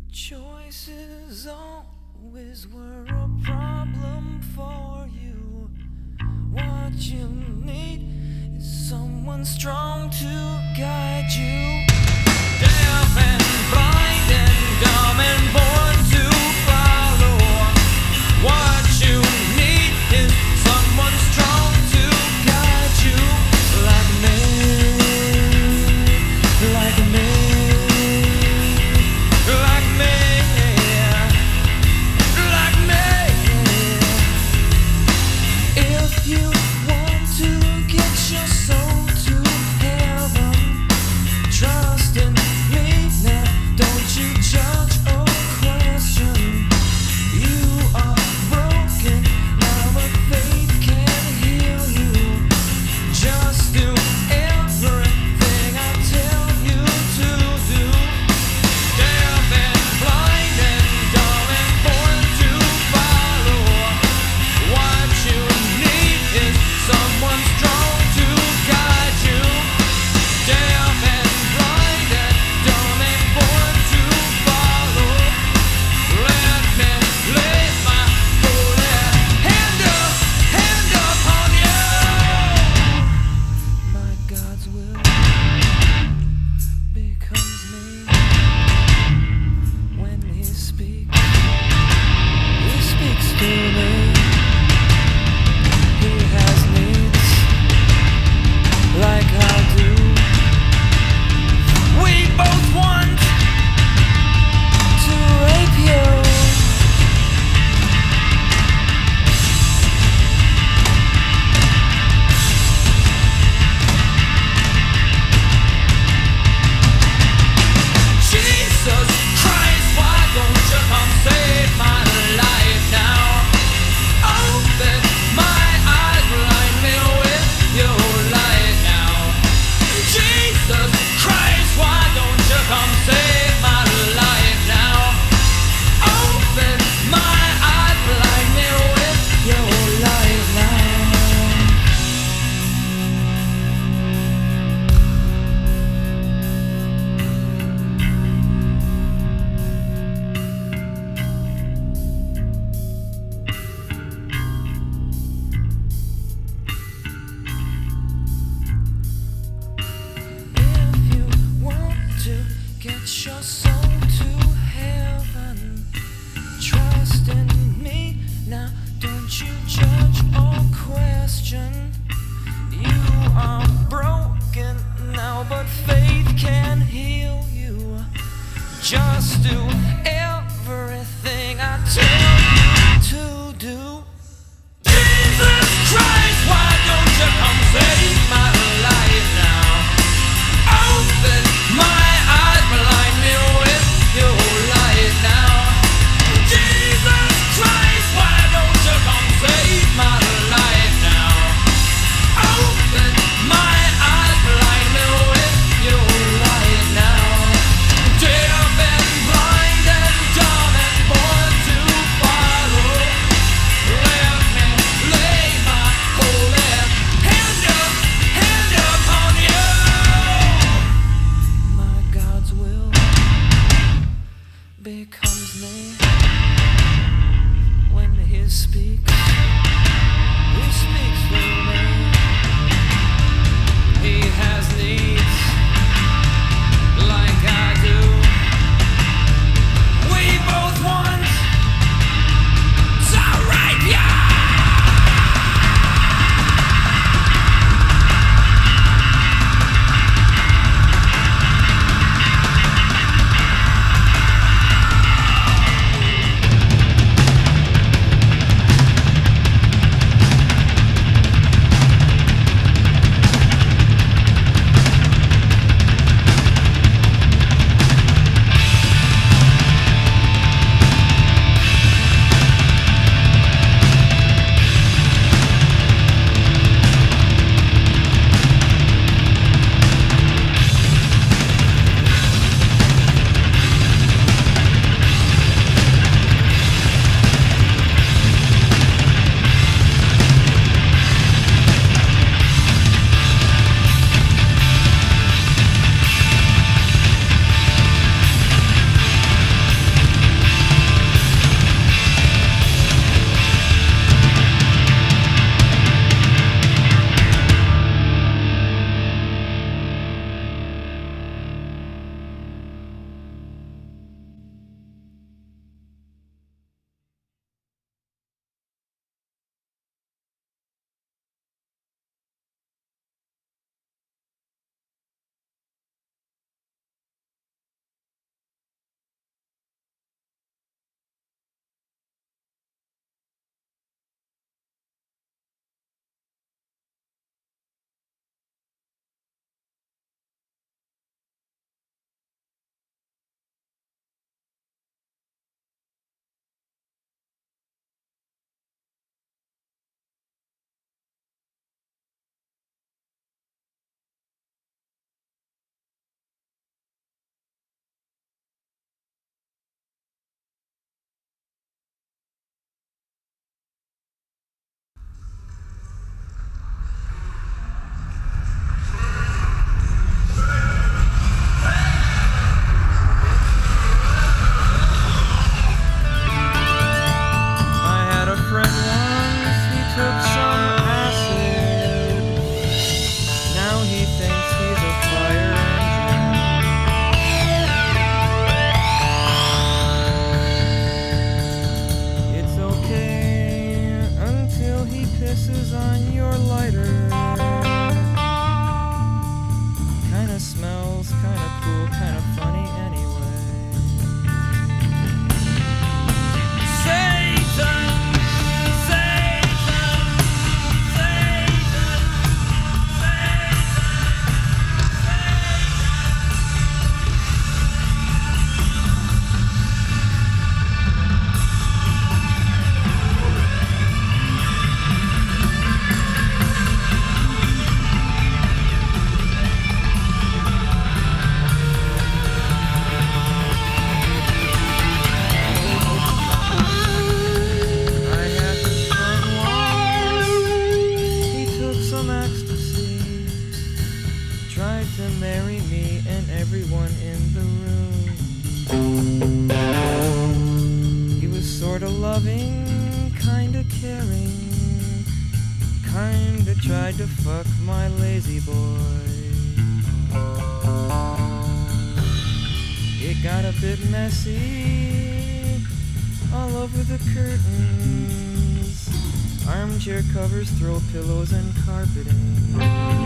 Choices always were a problem for you. What you need is someone strong to guide you. Deaf and blind and dumb and born to follow. What you need is someone strong to guide you. Like me, like me. Get your soul to heaven. Trust in me now. Don't you judge or question. You are broken now, but faith can heal you. Just do everything I tell you to do. Jesus Christ, why don't you come save my life now? Open my eyes, blind me with your light now. Jesus Christ, why don't you come save my life now? Open my eyes, blind me with your light now. Deaf and blind smells kinda cool, kinda funny anyway. Satan, Satan, Satan, tried to marry me and everyone in the room. He was sorta loving, kinda caring, kinda tried to fuck my lazy boy. It got a bit messy all over the curtains, armchair covers, throw pillows and carpeting.